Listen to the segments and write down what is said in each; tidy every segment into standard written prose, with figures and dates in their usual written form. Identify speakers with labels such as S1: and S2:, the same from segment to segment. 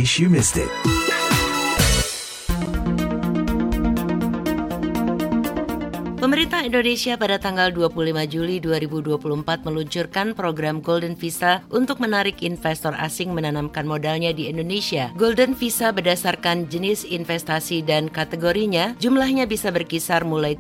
S1: case you missed it.
S2: Pemerintah Indonesia pada tanggal 25 Juli 2024 meluncurkan program Golden Visa untuk menarik investor asing menanamkan modalnya di Indonesia. Golden Visa berdasarkan jenis investasi dan kategorinya, jumlahnya bisa berkisar mulai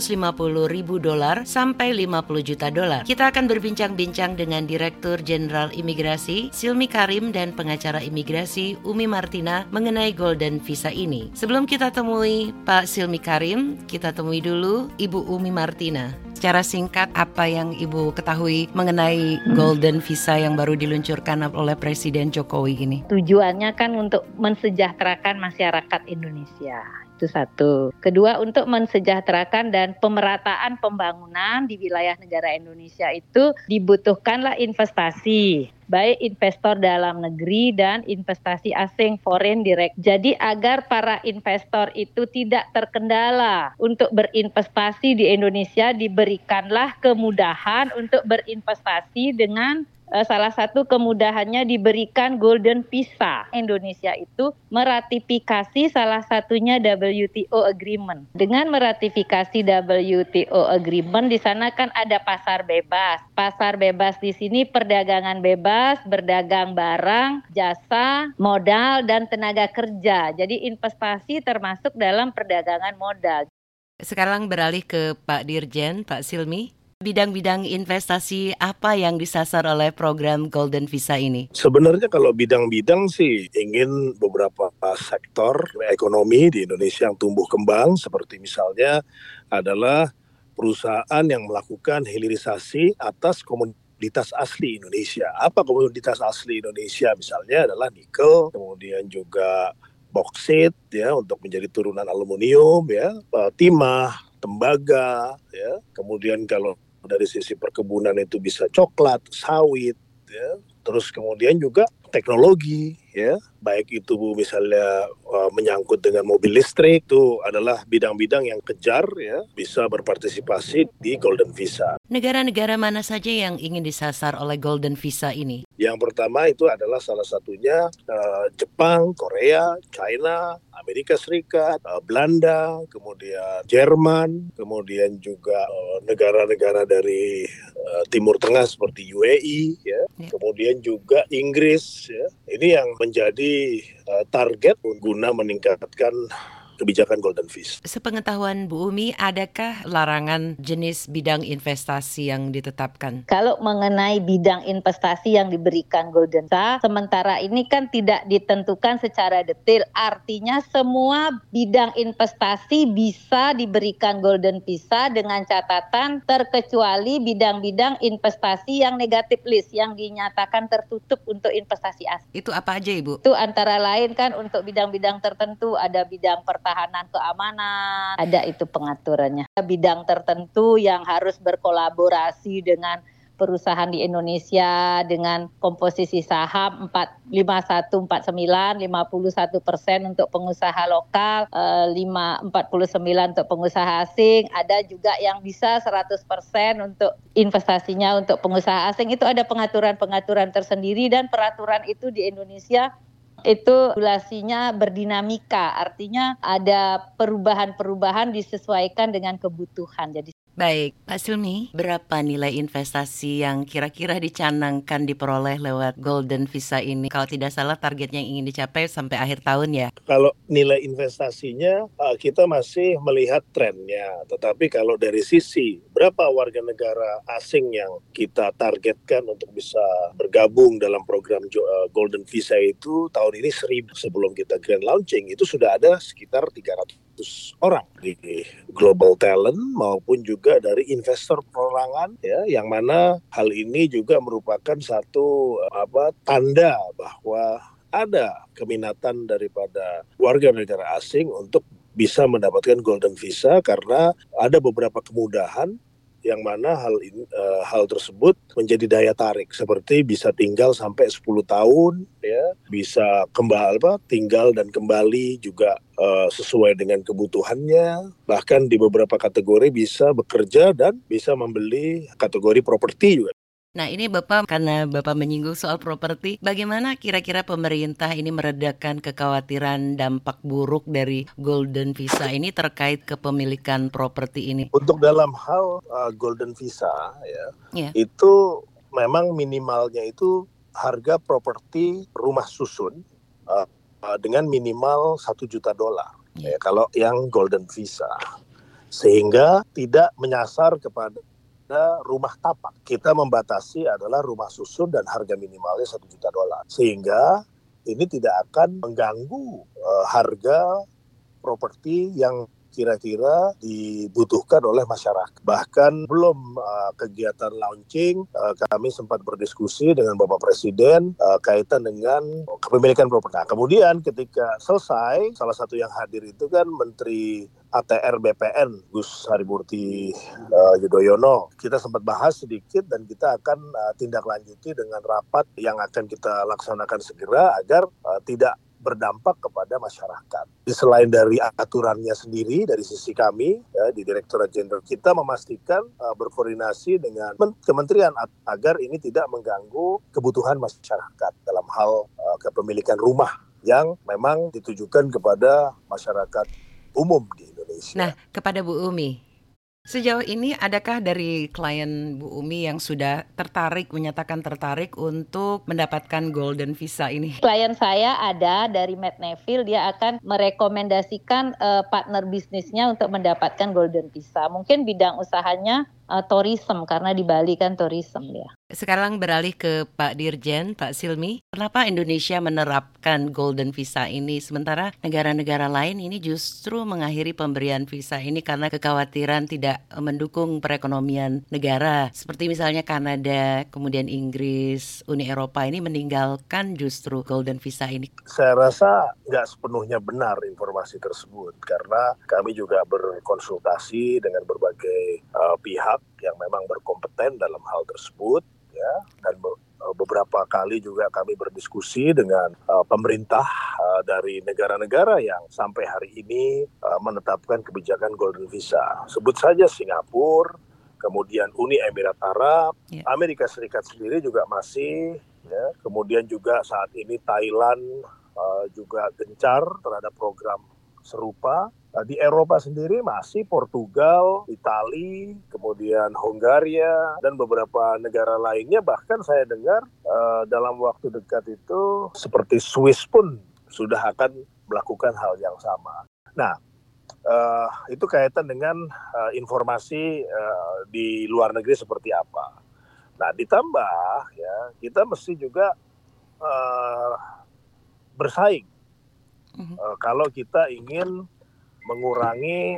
S2: $350.000 sampai $50 juta. Kita akan berbincang-bincang dengan Direktur Jenderal Imigrasi Silmi Karim dan pengacara imigrasi Umi Martina mengenai Golden Visa ini. Sebelum kita temui Pak Silmi Karim, kita temui dulu Ibu Umi Martina. Secara singkat, apa yang Ibu ketahui mengenai Golden Visa yang baru diluncurkan oleh Presiden Jokowi ini?
S3: Tujuannya kan untuk mensejahterakan masyarakat Indonesia. Itu satu. Kedua, untuk mensejahterakan dan pemerataan pembangunan di wilayah negara Indonesia itu dibutuhkanlah investasi. Baik investor dalam negeri dan investasi asing foreign direct. Jadi agar para investor itu tidak terkendala untuk berinvestasi di Indonesia, diberikanlah kemudahan untuk berinvestasi dengan salah satu kemudahannya diberikan Golden Visa. Indonesia itu meratifikasi salah satunya WTO Agreement. Dengan meratifikasi WTO Agreement, di sana kan ada pasar bebas. Pasar bebas di sini perdagangan bebas, berdagang barang, jasa, modal, dan tenaga kerja. Jadi investasi termasuk dalam perdagangan modal.
S2: Sekarang beralih ke Pak Dirjen, Pak Silmi. Bidang-bidang investasi apa yang disasar oleh program Golden Visa ini?
S4: Sebenarnya kalau bidang-bidang sih ingin beberapa sektor ekonomi di Indonesia yang tumbuh kembang, seperti misalnya adalah perusahaan yang melakukan hilirisasi atas komoditas asli Indonesia. Apa komoditas asli Indonesia? Misalnya adalah nikel, kemudian juga boksit ya untuk menjadi turunan aluminium ya, timah, tembaga ya. Kemudian kalau dari sisi perkebunan itu bisa coklat, sawit ya. Terus kemudian juga teknologi ya, baik itu misalnya menyangkut dengan mobil listrik, itu adalah bidang-bidang yang kejar ya bisa berpartisipasi di Golden Visa.
S2: Negara-negara mana saja yang ingin disasar oleh Golden Visa ini?
S4: Yang pertama itu adalah salah satunya Jepang, Korea, China, Amerika Serikat, Belanda, kemudian Jerman, kemudian juga negara-negara dari Timur Tengah seperti UAE, ya. Kemudian juga Inggris. Ya. Ini yang menjadi target guna meningkatkan kebijakan Golden Visa.
S2: Sepengetahuan Bu Umi, adakah larangan jenis bidang investasi yang ditetapkan?
S3: Kalau mengenai bidang investasi yang diberikan Golden Visa, sementara ini kan tidak ditentukan secara detail. Artinya semua bidang investasi bisa diberikan Golden Visa dengan catatan terkecuali bidang-bidang investasi yang negatif list, yang dinyatakan tertutup untuk investasi asing.
S2: Itu apa aja Ibu?
S3: Itu antara lain kan untuk bidang-bidang tertentu, ada bidang pertahanan keamanan, ada itu pengaturannya. Bidang tertentu yang harus berkolaborasi dengan perusahaan di Indonesia dengan komposisi saham 51-49, 51% untuk pengusaha lokal, 49 untuk pengusaha asing, ada juga yang bisa 100% untuk investasinya untuk pengusaha asing. Itu ada pengaturan-pengaturan tersendiri dan peraturan itu di Indonesia itu regulasinya berdinamika, artinya ada perubahan-perubahan disesuaikan dengan kebutuhan. Jadi
S2: baik, Pak Silmi, berapa nilai investasi yang kira-kira dicanangkan diperoleh lewat Golden Visa ini? Kalau tidak salah targetnya yang ingin dicapai sampai akhir tahun ya?
S4: Kalau nilai investasinya kita masih melihat trennya, tetapi kalau dari sisi berapa warga negara asing yang kita targetkan untuk bisa bergabung dalam program Golden Visa itu tahun ini 1.000. Sebelum kita grand launching itu sudah ada sekitar 300 orang di global talent maupun juga dari investor perorangan ya, yang mana hal ini juga merupakan satu tanda bahwa ada keminatan daripada warga negara asing untuk bisa mendapatkan Golden Visa karena ada beberapa kemudahan yang mana hal tersebut menjadi daya tarik, seperti bisa tinggal sampai 10 tahun ya, bisa tinggal dan kembali juga sesuai dengan kebutuhannya, bahkan di beberapa kategori bisa bekerja dan bisa membeli kategori properti juga.
S2: Nah, ini Bapak, karena Bapak menyinggung soal properti, bagaimana kira-kira pemerintah ini meredakan kekhawatiran dampak buruk dari Golden Visa ini terkait kepemilikan properti ini?
S4: Untuk dalam hal Golden Visa ya,
S2: Ya.
S4: itu memang minimalnya itu harga properti rumah susun dengan minimal $1 juta. Ya, kalau yang Golden Visa, sehingga tidak menyasar kepada rumah tapak. Kita membatasi adalah rumah susun dan harga minimalnya $1 juta, sehingga ini tidak akan mengganggu harga properti yang kira-kira dibutuhkan oleh masyarakat. Bahkan belum kegiatan launching, kami sempat berdiskusi dengan Bapak Presiden kaitan dengan kepemilikan properti. Nah, kemudian ketika selesai, salah satu yang hadir itu kan Menteri ATR BPN Gus Harimurti Yudhoyono. Kita sempat bahas sedikit dan kita akan tindak lanjuti dengan rapat yang akan kita laksanakan segera agar tidak berdampak kepada masyarakat. Selain dari aturannya sendiri, dari sisi kami ya, di Direktorat Jenderal, kita memastikan berkoordinasi dengan kementerian agar ini tidak mengganggu kebutuhan masyarakat dalam hal kepemilikan rumah yang memang ditujukan kepada masyarakat umum di Indonesia.
S2: Nah, kepada Bu Umi, sejauh ini adakah dari klien Bu Umi yang sudah menyatakan tertarik untuk mendapatkan Golden Visa ini?
S3: Klien saya ada dari Matt Neville, dia akan merekomendasikan partner bisnisnya untuk mendapatkan Golden Visa. Mungkin bidang usahanya tourism, karena di Bali kan tourism ya.
S2: Sekarang beralih ke Pak Dirjen, Pak Silmi. Kenapa Indonesia menerapkan Golden Visa ini sementara negara-negara lain ini justru mengakhiri pemberian visa ini karena kekhawatiran tidak mendukung perekonomian negara? Seperti misalnya Kanada, kemudian Inggris, Uni Eropa ini meninggalkan justru Golden Visa ini.
S4: Saya rasa nggak sepenuhnya benar informasi tersebut karena kami juga berkonsultasi dengan berbagai pihak yang memang berkompeten dalam hal tersebut. Ya, dan beberapa kali juga kami berdiskusi dengan pemerintah dari negara-negara yang sampai hari ini menetapkan kebijakan Golden Visa. Sebut saja Singapura, kemudian Uni Emirat Arab, Amerika Serikat sendiri juga masih, ya, kemudian juga saat ini Thailand juga gencar terhadap program serupa. Di Eropa sendiri masih Portugal, Italia, kemudian Hongaria, dan beberapa negara lainnya. Bahkan saya dengar dalam waktu dekat itu seperti Swiss pun sudah akan melakukan hal yang sama. Nah, itu kaitan dengan informasi di luar negeri seperti apa. Nah, ditambah ya kita mesti juga bersaing. Kalau kita ingin mengurangi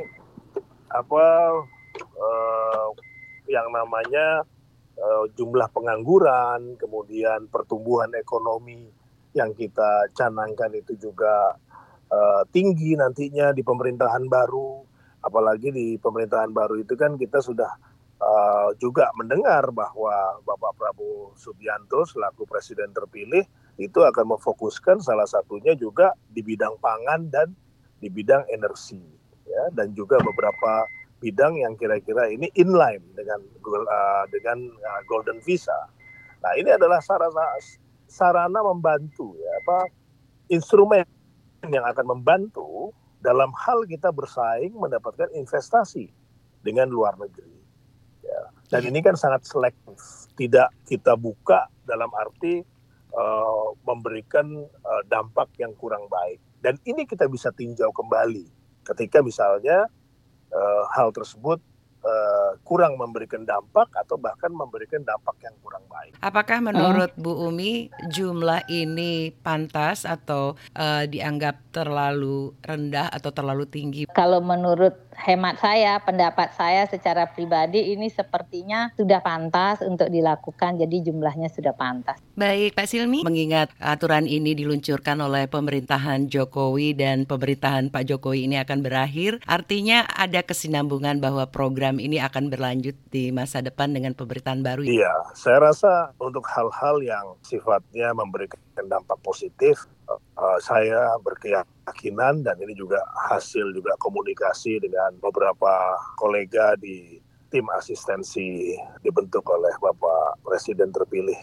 S4: yang namanya jumlah pengangguran, kemudian pertumbuhan ekonomi yang kita canangkan itu juga tinggi nantinya di pemerintahan baru. Apalagi di pemerintahan baru itu kan kita sudah juga mendengar bahwa Bapak Prabowo Subianto selaku presiden terpilih itu akan memfokuskan salah satunya juga di bidang pangan dan di bidang energi, ya, dan juga beberapa bidang yang kira-kira ini inline dengan Golden Visa. Nah, ini adalah sarana membantu, ya, instrumen yang akan membantu dalam hal kita bersaing mendapatkan investasi dengan luar negeri. Ya. Dan ini kan sangat selektif, tidak kita buka dalam arti memberikan dampak yang kurang baik. Dan ini kita bisa tinjau kembali ketika misalnya hal tersebut kurang memberikan dampak atau bahkan memberikan dampak yang kurang baik.
S2: Apakah menurut Bu Umi jumlah ini pantas atau dianggap terlalu rendah atau terlalu tinggi?
S3: Kalau menurut hemat saya, pendapat saya secara pribadi ini sepertinya sudah pantas untuk dilakukan, jadi jumlahnya sudah pantas.
S2: Baik, Pak Silmi, mengingat aturan ini diluncurkan oleh pemerintahan Jokowi dan pemerintahan Pak Jokowi ini akan berakhir, artinya ada kesinambungan bahwa program ini akan berlanjut di masa depan dengan pemerintahan baru.
S4: Iya, saya rasa untuk hal-hal yang sifatnya memberikan dampak positif, saya berkeyakinan dan ini juga hasil juga komunikasi dengan beberapa kolega di tim asistensi dibentuk oleh Bapak Presiden terpilih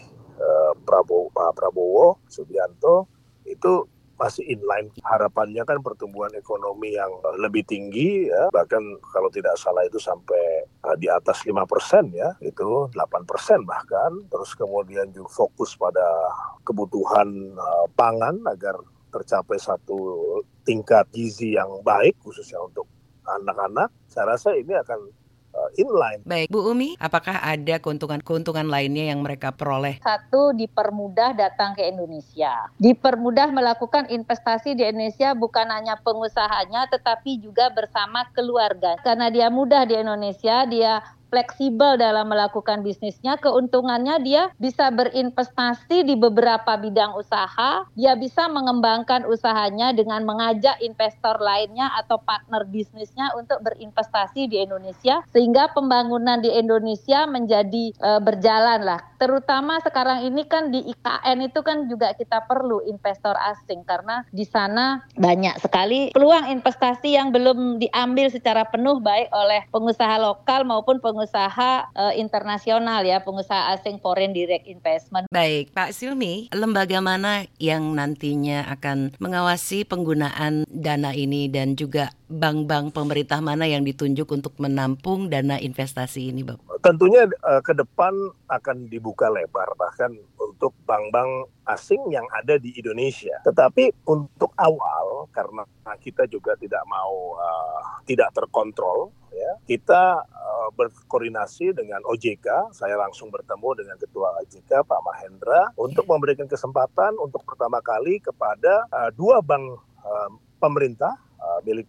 S4: Pak Prabowo Subianto itu masih inline. Harapannya kan pertumbuhan ekonomi yang lebih tinggi ya, bahkan kalau tidak salah itu sampai di atas 5% ya, itu 8% bahkan. Terus kemudian juga fokus pada kebutuhan pangan agar tercapai satu tingkat gizi yang baik khususnya untuk anak-anak. Saya rasa ini akan inline.
S2: Baik, Bu Umi, apakah ada keuntungan lainnya yang mereka peroleh?
S3: Satu, dipermudah datang ke Indonesia. Dipermudah melakukan investasi di Indonesia bukan hanya pengusahanya tetapi juga bersama keluarga. Karena dia mudah di Indonesia, dia fleksibel dalam melakukan bisnisnya, keuntungannya dia bisa berinvestasi di beberapa bidang usaha, dia bisa mengembangkan usahanya dengan mengajak investor lainnya atau partner bisnisnya untuk berinvestasi di Indonesia, sehingga pembangunan di Indonesia menjadi berjalan lah. Terutama sekarang ini kan di IKN itu kan juga kita perlu investor asing, karena di sana banyak sekali peluang investasi yang belum diambil secara penuh baik oleh pengusaha lokal maupun pengusaha internasional ya, pengusaha asing, foreign direct investment.
S2: Baik, Pak Silmi, lembaga mana yang nantinya akan mengawasi penggunaan dana ini dan juga bank-bank pemerintah mana yang ditunjuk untuk menampung dana investasi ini, Bapak?
S4: Tentunya ke depan akan dibuka lebar bahkan untuk bank-bank asing yang ada di Indonesia. Tetapi untuk awal, karena kita juga tidak mau tidak terkontrol, ya, kita berkoordinasi dengan OJK. Saya langsung bertemu dengan Ketua OJK Pak Mahendra untuk memberikan kesempatan untuk pertama kali kepada dua bank pemerintah milik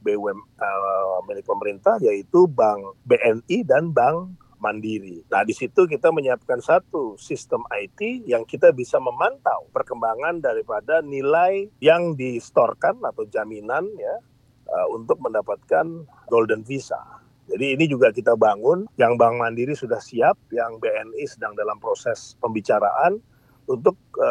S4: milik pemerintah, yaitu Bank BNI dan Bank Mandiri. Nah, di situ kita menyiapkan satu sistem IT yang kita bisa memantau perkembangan daripada nilai yang distorkan atau jaminan ya untuk mendapatkan Golden Visa. Jadi ini juga kita bangun, yang Bank Mandiri sudah siap, yang BNI sedang dalam proses pembicaraan untuk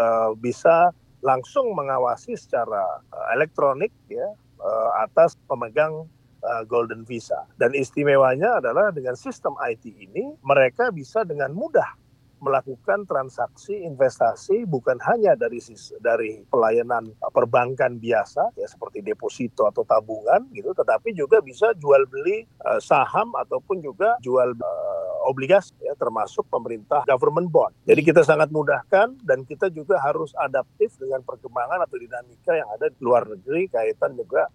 S4: bisa langsung mengawasi secara elektronik ya atas pemegang Golden Visa. Dan istimewanya adalah dengan sistem IT ini mereka bisa dengan mudah melakukan transaksi investasi bukan hanya dari pelayanan perbankan biasa ya seperti deposito atau tabungan gitu, tetapi juga bisa jual beli saham ataupun juga jual obligasi ya, termasuk pemerintah government bond. Jadi kita sangat mudahkan dan kita juga harus adaptif dengan perkembangan atau dinamika yang ada di luar negeri kaitan juga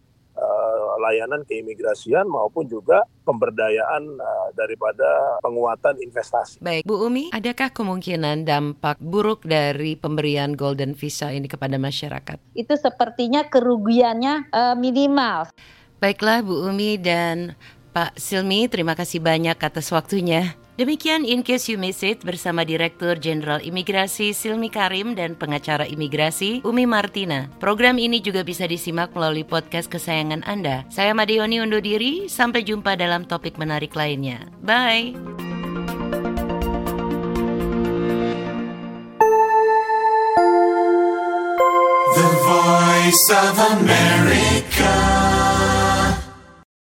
S4: layanan keimigrasian maupun juga pemberdayaan daripada penguatan investasi.
S2: Baik, Bu Umi, adakah kemungkinan dampak buruk dari pemberian Golden Visa ini kepada masyarakat?
S3: Itu sepertinya kerugiannya minimal.
S2: Baiklah Bu Umi dan Pak Silmi, terima kasih banyak atas waktunya. Demikian In Case You Miss It bersama Direktur Jenderal Imigrasi Silmi Karim dan pengacara imigrasi Umi Martina. Program ini juga bisa disimak melalui podcast kesayangan Anda. Saya Madioni undur diri, sampai jumpa dalam topik menarik lainnya. Bye!
S1: The Voice of America.